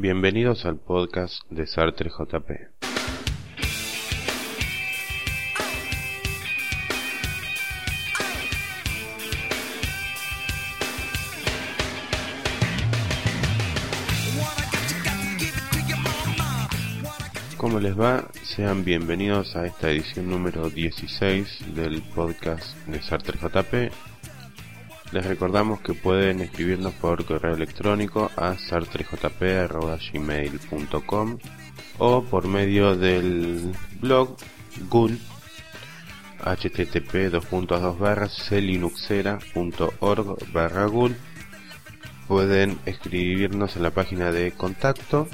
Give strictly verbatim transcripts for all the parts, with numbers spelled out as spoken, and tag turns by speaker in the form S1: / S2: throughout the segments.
S1: Bienvenidos al podcast de Sartre J P. ¿Cómo les va? Sean bienvenidos a esta edición número dieciséis del podcast de Sartre J P. Les recordamos que pueden escribirnos por correo electrónico a sartrejp arroba gmail punto com o por medio del blog Ghoul http dos punto dos barra clinuxera punto org barra Ghoul. Pueden escribirnos en la página de contacto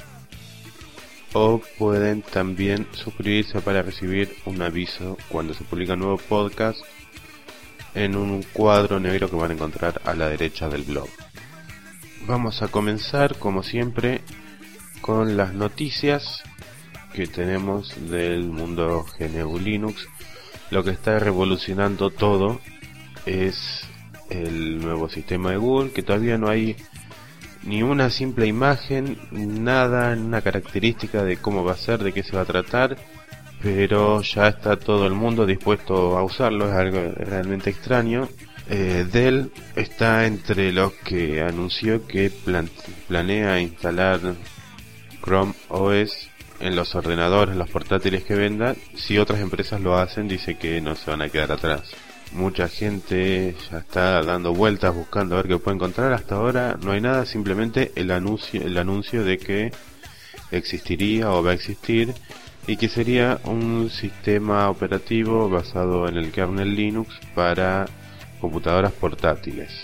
S1: o pueden también suscribirse para recibir un aviso cuando se publica un nuevo podcast en un cuadro negro que van a encontrar a la derecha del blog. Vamos a comenzar, como siempre, con las noticias que tenemos del mundo G N U Linux. Lo que está revolucionando todo es el nuevo sistema de Google, que todavía no hay ni una simple imagen, nada, una característica de cómo va a ser, de qué se va a tratar, pero ya está todo el mundo dispuesto a usarlo. Es algo realmente extraño. Eh, Dell está entre los que anunció que plan- planea instalar Chrome O S en los ordenadores, en los portátiles que venda. Si otras empresas lo hacen, dice que no se van a quedar atrás. Mucha gente ya está dando vueltas buscando a ver qué puede encontrar. Hasta ahora no hay nada, simplemente el anuncio, el anuncio de que existiría o va a existir, y que sería un sistema operativo basado en el kernel Linux para computadoras portátiles.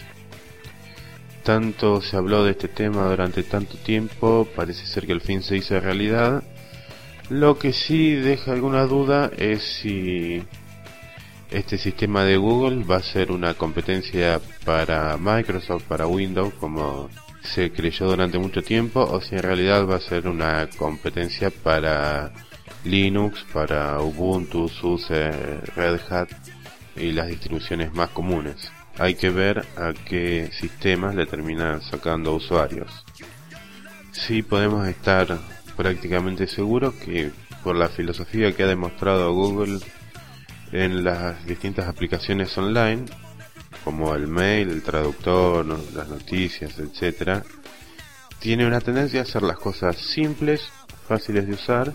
S1: Tanto se habló de este tema durante tanto tiempo, parece ser que al fin se hizo realidad. Lo que sí deja alguna duda es si este sistema de Google va a ser una competencia para Microsoft, para Windows, como se creyó durante mucho tiempo, o si en realidad va a ser una competencia para Linux, para Ubuntu, SUSE, Red Hat y las distribuciones más comunes. Hay que ver a qué sistemas le terminan sacando usuarios. Sí podemos estar prácticamente seguros que por la filosofía que ha demostrado Google en las distintas aplicaciones online, como el mail, el traductor, las noticias, etcétera, tiene una tendencia a hacer las cosas simples, fáciles de usar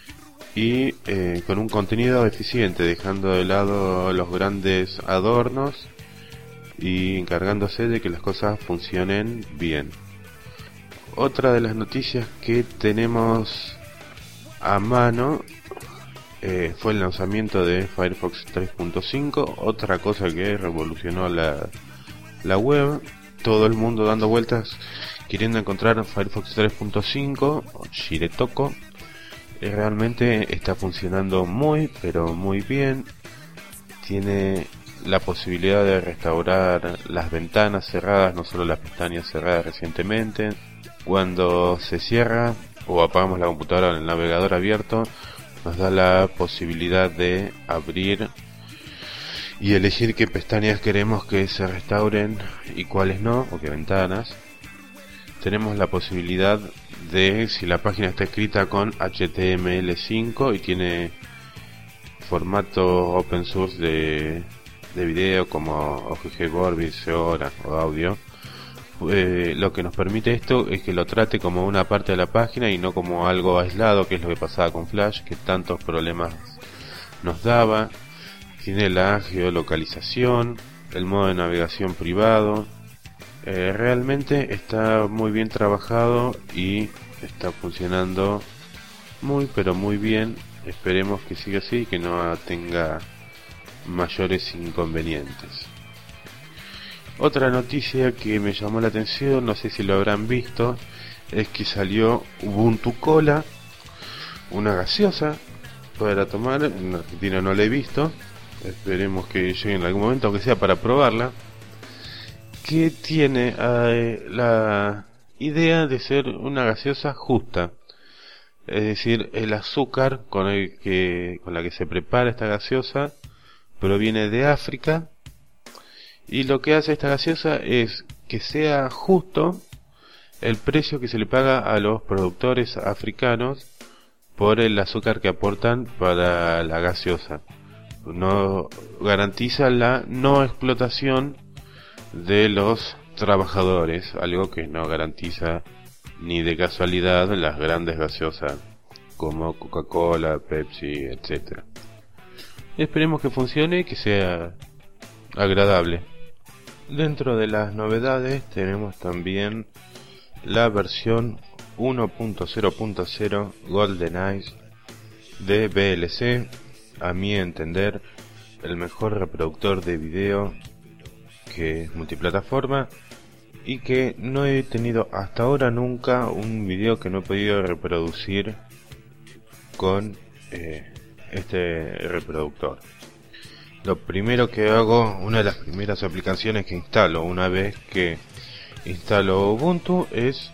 S1: y eh, con un contenido eficiente, dejando de lado los grandes adornos y encargándose de que las cosas funcionen bien. Otra de las noticias que tenemos a mano eh, fue el lanzamiento de Firefox tres punto cinco, otra cosa que revolucionó la, la web. Todo el mundo dando vueltas queriendo encontrar Firefox tres punto cinco o Shiretoco. Realmente está funcionando muy pero muy bien. Tiene la posibilidad de restaurar las ventanas cerradas, no solo las pestañas cerradas recientemente. Cuando se cierra o apagamos la computadora en el navegador abierto, nos da la posibilidad de abrir y elegir qué pestañas queremos que se restauren y cuáles no, o qué ventanas. Tenemos la posibilidad de, si la página está escrita con H T M L cinco y tiene formato open source de, de video como O G G Vorbis, Seora o audio, eh, lo que nos permite esto es que lo trate como una parte de la página y no como algo aislado, que es lo que pasaba con Flash, que tantos problemas nos daba. Tiene la geolocalización, el modo de navegación privado. Eh, realmente está muy bien trabajado y está funcionando muy pero muy bien. Esperemos que siga así y que no tenga mayores inconvenientes. Otra noticia que me llamó la atención, no sé si lo habrán visto, es que salió Ubuntu Cola, una gaseosa para tomar. En Argentina no la he visto, esperemos que llegue en algún momento, aunque sea para probarla, que tiene eh, la idea de ser una gaseosa justa. Es decir, el azúcar con el que con la que se prepara esta gaseosa proviene de África, y lo que hace esta gaseosa es que sea justo el precio que se le paga a los productores africanos por el azúcar que aportan para la gaseosa. No garantiza la no explotación de los trabajadores, algo que no garantiza ni de casualidad las grandes gaseosas como Coca-Cola, Pepsi, etcétera. Esperemos que funcione y que sea agradable. Dentro de las novedades tenemos también la versión uno punto cero punto cero GoldenEye de V L C, a mi entender el mejor reproductor de video que es multiplataforma, y que no he tenido hasta ahora nunca un video que no he podido reproducir con eh, este reproductor. Lo primero que hago, una de las primeras aplicaciones que instalo una vez que instalo Ubuntu es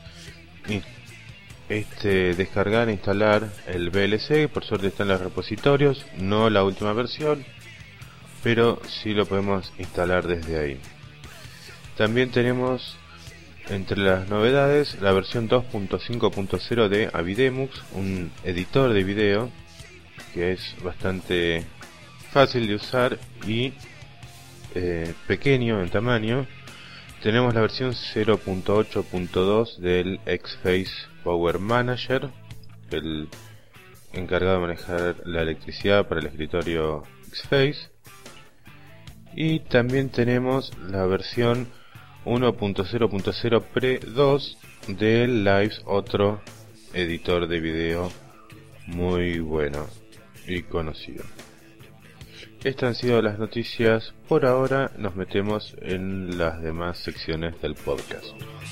S1: este descargar e instalar el V L C. Por suerte está en los repositorios, no la última versión, pero sí lo podemos instalar desde ahí. También tenemos entre las novedades la versión dos punto cinco punto cero de Avidemux, un editor de video que es bastante fácil de usar y eh, pequeño en tamaño. Tenemos la versión cero punto ocho punto dos del X-Face Power Manager, el encargado de manejar la electricidad para el escritorio X-Face. Y también tenemos la versión uno punto cero punto cero Pre dos del Lives, otro editor de video muy bueno y conocido. Estas han sido las noticias por ahora. Nos metemos en las demás secciones del podcast.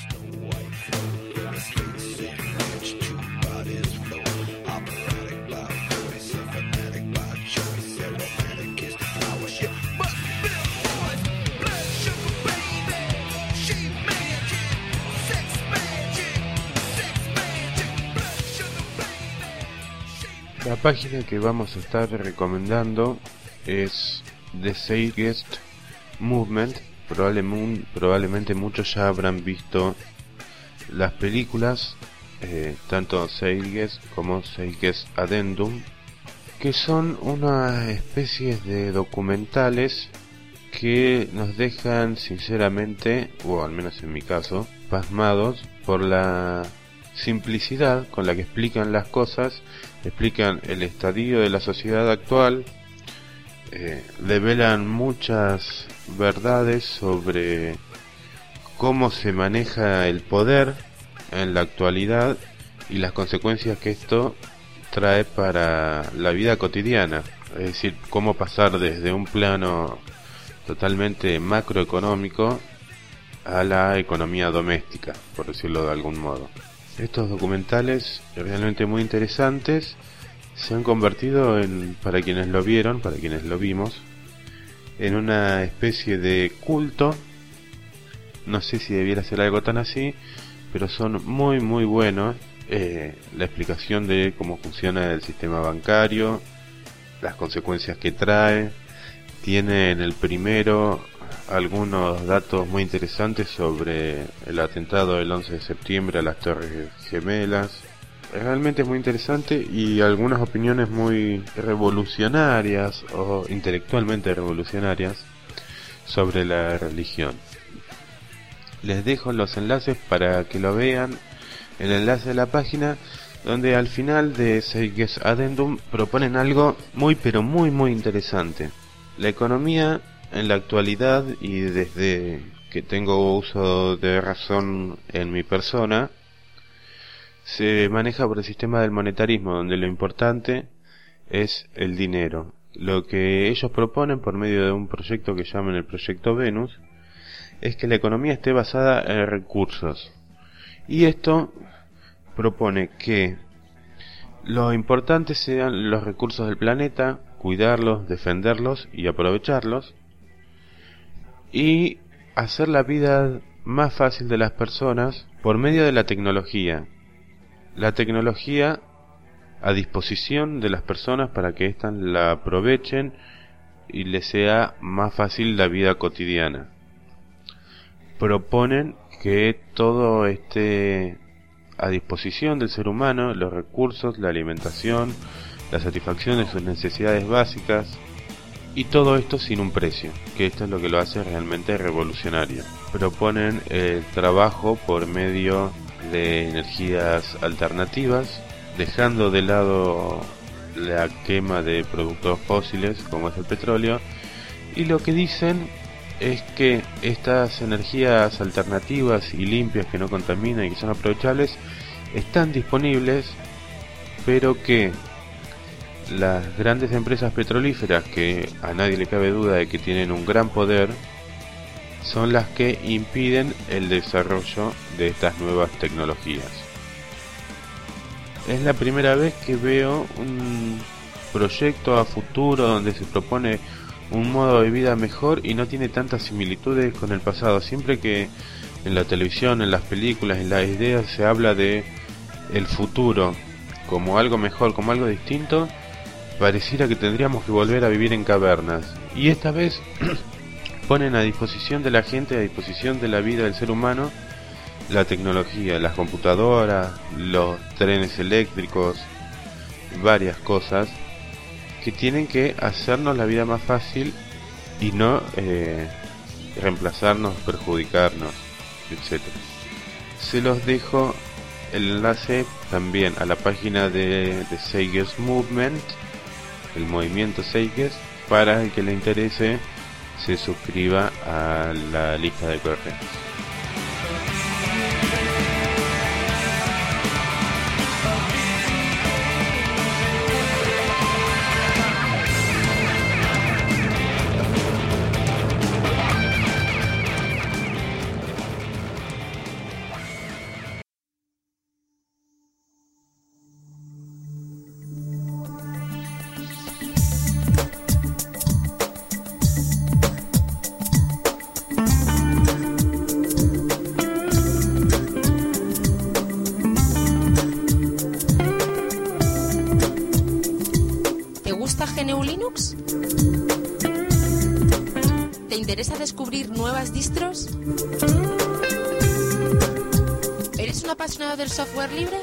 S1: La página que vamos a estar recomendando es The Zeitgeist Movement. Probablemente, probablemente muchos ya habrán visto las películas, eh, tanto Zeitgeist como Zeitgeist Addendum, que son una especie de documentales que nos dejan sinceramente, o al menos en mi caso, pasmados por la simplicidad con la que explican las cosas. Explican el estadio de la sociedad actual, eh, develan muchas verdades sobre cómo se maneja el poder en la actualidad y las consecuencias que esto trae para la vida cotidiana. Es decir, cómo pasar desde un plano totalmente macroeconómico a la economía doméstica, por decirlo de algún modo. Estos documentales realmente muy interesantes se han convertido en, para quienes lo vieron, para quienes lo vimos, en una especie de culto. No sé si debiera ser algo tan así, pero son muy muy buenos. Eh, la explicación de cómo funciona el sistema bancario, las consecuencias que trae. Tiene en el primero algunos datos muy interesantes sobre el atentado del once de septiembre a las Torres Gemelas. Realmente es muy interesante, y algunas opiniones muy revolucionarias o intelectualmente revolucionarias sobre la religión. Les dejo los enlaces para que lo vean. El enlace de la página, donde al final de Zeitgeist Addendum proponen algo muy pero muy muy interesante. La economía en la actualidad, y desde que tengo uso de razón en mi persona, se maneja por el sistema del monetarismo, donde lo importante es el dinero. Lo que ellos proponen por medio de un proyecto que llaman el proyecto Venus es que la economía esté basada en recursos, y esto propone que lo importante sean los recursos del planeta, cuidarlos, defenderlos y aprovecharlos, y hacer la vida más fácil de las personas por medio de la tecnología. La tecnología a disposición de las personas para que éstas la aprovechen y les sea más fácil la vida cotidiana. Proponen que todo esté a disposición del ser humano, los recursos, la alimentación, la satisfacción de sus necesidades básicas, y todo esto sin un precio, que esto es lo que lo hace realmente revolucionario. Proponen el trabajo por medio de energías alternativas, dejando de lado la quema de productos fósiles como es el petróleo, y lo que dicen es que estas energías alternativas y limpias que no contaminan y que son aprovechables están disponibles, pero que las grandes empresas petrolíferas, que a nadie le cabe duda de que tienen un gran poder, son las que impiden el desarrollo de estas nuevas tecnologías. Es la primera vez que veo un proyecto a futuro donde se propone un modo de vida mejor y no tiene tantas similitudes con el pasado. Siempre que en la televisión, en las películas, en las ideas se habla de el futuro como algo mejor, como algo distinto, pareciera que tendríamos que volver a vivir en cavernas. Y esta vez ponen a disposición de la gente, a disposición de la vida del ser humano, la tecnología, las computadoras, los trenes eléctricos, varias cosas que tienen que hacernos la vida más fácil y no eh, reemplazarnos, perjudicarnos, etcétera. Se los dejo el enlace también a la página de, de Zeitgeist Movement, el movimiento Zeitgeist, para el que le interese se suscriba a la lista de correos.
S2: G N U Linux? ¿Te interesa descubrir nuevas distros? ¿Eres un apasionado del software libre?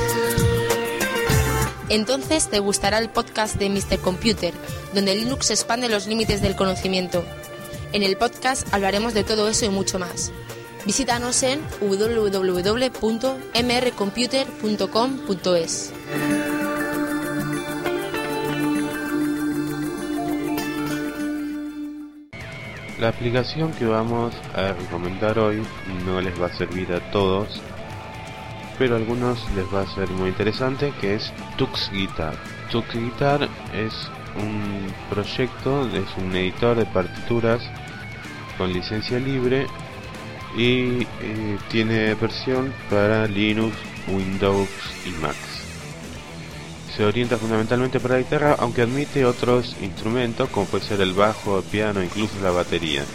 S2: Entonces te gustará el podcast de míster Computer, donde Linux expande los límites del conocimiento. En el podcast hablaremos de todo eso y mucho más. Visítanos en doble u doble u doble u punto m r computer punto com punto es.
S1: La aplicación que vamos a recomendar hoy no les va a servir a todos, pero a algunos les va a ser muy interesante, que es Tux Guitar. Tux Guitar es un proyecto, es un editor de partituras con licencia libre y eh, tiene versión para Linux, Windows y Mac. Se orienta fundamentalmente para la guitarra, aunque admite otros instrumentos como puede ser el bajo, el piano, incluso la batería.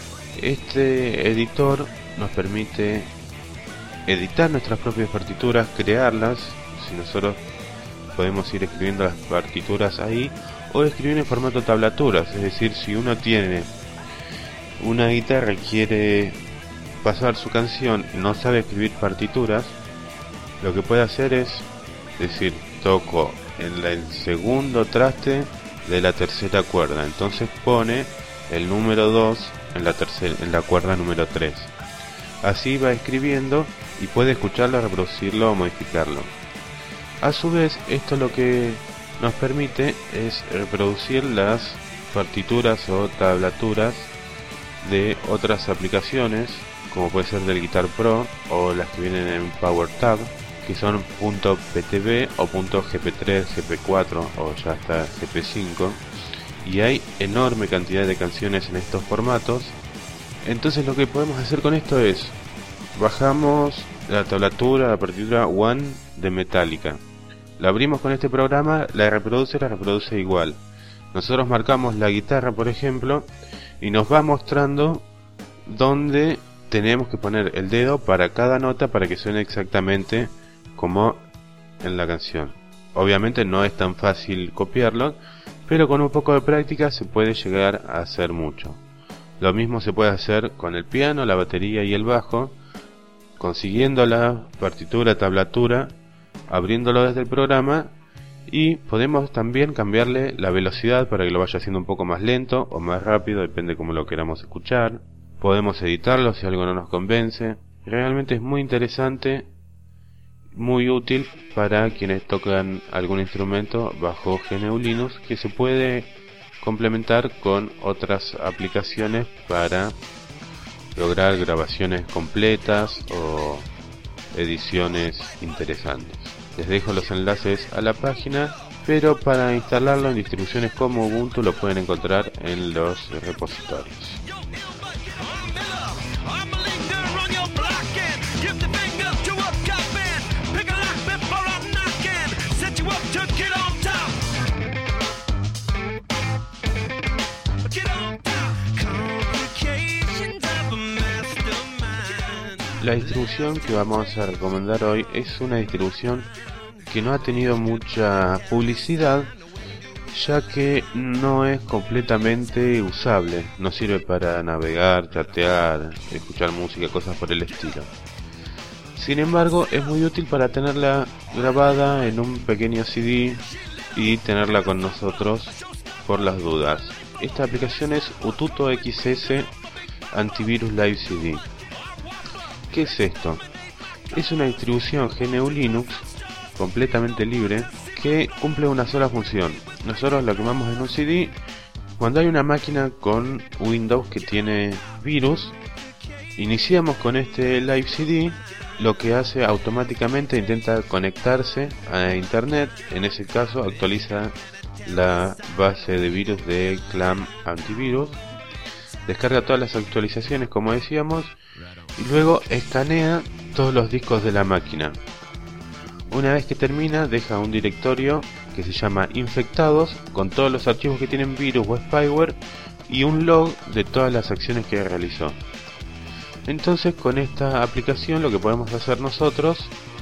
S1: Este editor nos permite editar nuestras propias partituras, crearlas. Si nosotros podemos ir escribiendo las partituras ahí, o escribir en formato tablaturas, es decir, si uno tiene una guitarra y quiere pasar su canción y no sabe escribir partituras, lo que puede hacer es decir, toco en la, el segundo traste de la tercera cuerda, entonces pone el número dos en la tercera, en la cuerda número tres. Así va escribiendo y puede escucharlo, reproducirlo o modificarlo. A su vez, esto lo que nos permite es reproducir las partituras o tablaturas de otras aplicaciones, como puede ser del Guitar Pro o las que vienen en PowerTab, que son .ptb o .gp tres, gp cuatro o ya hasta gp cinco, y hay enorme cantidad de canciones en estos formatos. Entonces lo que podemos hacer con esto es bajamos la tablatura, la partitura One de Metallica, la abrimos con este programa, la reproduce, la reproduce igual. Nosotros marcamos la guitarra, por ejemplo, y nos va mostrando dónde tenemos que poner el dedo para cada nota para que suene exactamente como en la canción. Obviamente no es tan fácil copiarlo, pero con un poco de práctica se puede llegar a hacer mucho. Lo mismo se puede hacer con el piano, la batería y el bajo, consiguiendo la partitura, tablatura, abriéndolo desde el programa, y podemos también cambiarle la velocidad para que lo vaya haciendo un poco más lento o más rápido, depende cómo lo queramos escuchar. Podemos editarlo si algo no nos convence. Realmente es muy interesante, muy útil para quienes tocan algún instrumento bajo G N U Linux, que se puede complementar con otras aplicaciones para lograr grabaciones completas o ediciones interesantes. Les dejo los enlaces a la página, pero para instalarlo en distribuciones como Ubuntu lo pueden encontrar en los repositorios. La distribución que vamos a recomendar hoy es una distribución que no ha tenido mucha publicidad, ya que no es completamente usable, no sirve para navegar, chatear, escuchar música, cosas por el estilo. Sin embargo, es muy útil para tenerla grabada en un pequeño C D y tenerla con nosotros por las dudas. Esta aplicación es Ututo X S Antivirus Live C D. ¿Qué es esto? Es una distribución G N U Linux completamente libre que cumple una sola función. Nosotros lo quemamos en un C D. Cuando hay una máquina con Windows que tiene virus, iniciamos con este Live C D. Lo que hace automáticamente intenta conectarse a internet. En ese caso actualiza la base de virus de Clam Antivirus, descarga todas las actualizaciones como decíamos, y luego escanea todos los discos de la máquina. Una vez que termina, deja un directorio que se llama infectados con todos los archivos que tienen virus o spyware y un log de todas las acciones que realizó. Entonces, con esta aplicación lo que podemos hacer nosotros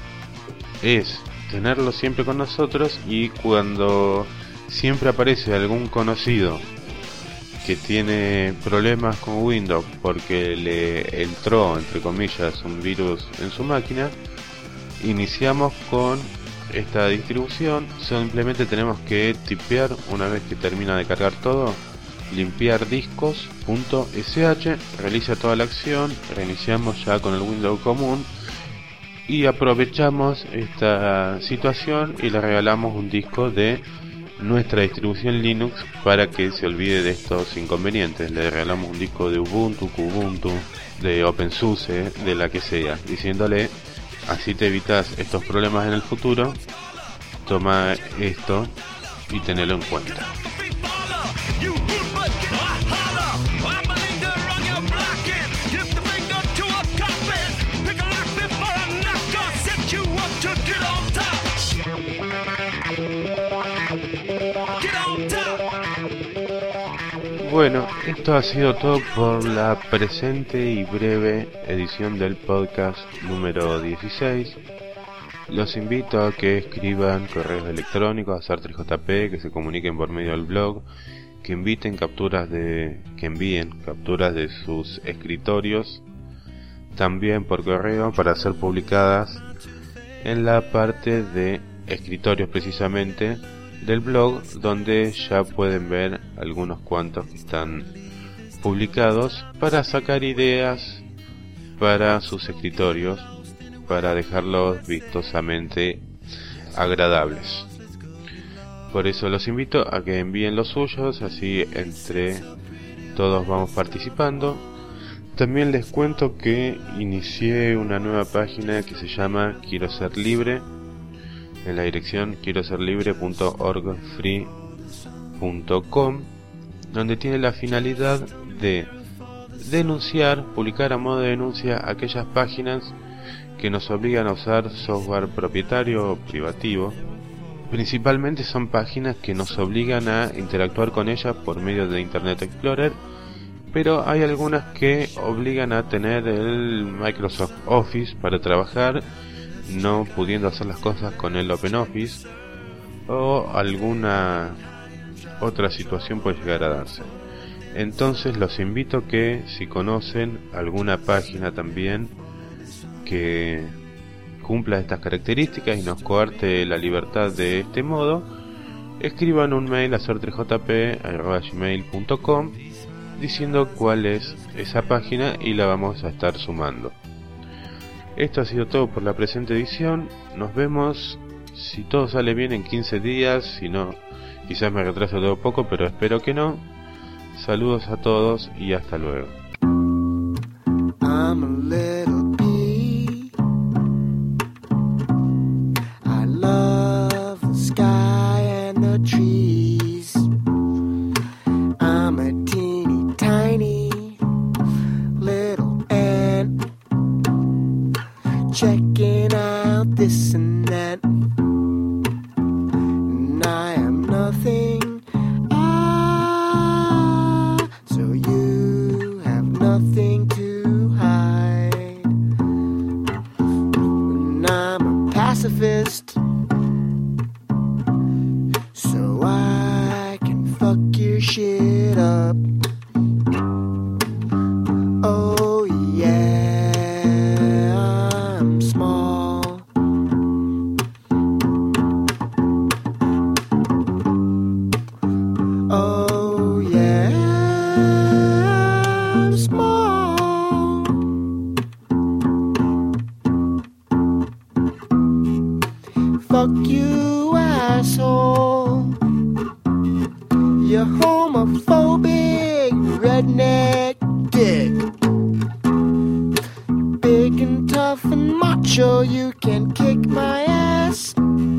S1: es tenerlo siempre con nosotros, y cuando siempre aparece algún conocido que tiene problemas con Windows porque le entró, entre comillas, un virus en su máquina, iniciamos con esta distribución. Simplemente tenemos que tipear una vez que termina de cargar todo, limpiar discos.sh, realiza toda la acción, reiniciamos ya con el Windows común y aprovechamos esta situación y le regalamos un disco de nuestra distribución Linux para que se olvide de estos inconvenientes. Le regalamos un disco de Ubuntu, Kubuntu, de OpenSUSE, de la que sea, diciéndole: así te evitas estos problemas en el futuro, toma esto y tenelo en cuenta. Bueno, esto ha sido todo por la presente y breve edición del podcast número dieciséis. Los invito a que escriban correos electrónicos a Sartre J P, que se comuniquen por medio del blog, que inviten capturas de, que envíen capturas de sus escritorios, también por correo, para ser publicadas en la parte de escritorios precisamente del blog, donde ya pueden ver algunos cuantos que están publicados, para sacar ideas para sus escritorios, para dejarlos vistosamente agradables. Por eso los invito a que envíen los suyos, así entre todos vamos participando. También les cuento que inicié una nueva página que se llama Quiero Ser Libre, en la dirección quiero ser libre punto org free punto com, donde tiene la finalidad de denunciar, publicar a modo de denuncia aquellas páginas que nos obligan a usar software propietario o privativo. Principalmente son páginas que nos obligan a interactuar con ellas por medio de Internet Explorer, pero hay algunas que obligan a tener el Microsoft Office para trabajar, no pudiendo hacer las cosas con el OpenOffice, o alguna otra situación puede llegar a darse. Entonces los invito a que, si conocen alguna página también que cumpla estas características y nos coarte la libertad de este modo, escriban un mail a sortre j p arroba gmail punto com diciendo cuál es esa página y la vamos a estar sumando. Esto ha sido todo por la presente edición. Nos vemos, si todo sale bien, en quince días. Si no, quizás me retraso todo poco, pero espero que no. Saludos a todos y hasta luego.
S3: I'm a little bee. I love the sky and the trees. I'm a teeny tiny little ant, checking out this and that. And I am nothing. Ah, so you have nothing to hide. And I'm a pacifist, so I can fuck your shit up. Oh yeah, I'm small. Oh yeah, I'm small. Fuck you, asshole. You homophobic redneck dick. Big and tough and macho, you can kick my ass.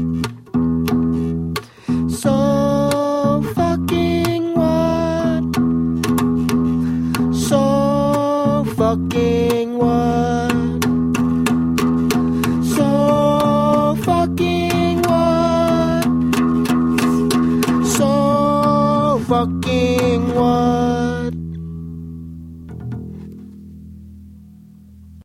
S3: So fucking what? So fucking what? So fucking what? So fucking what?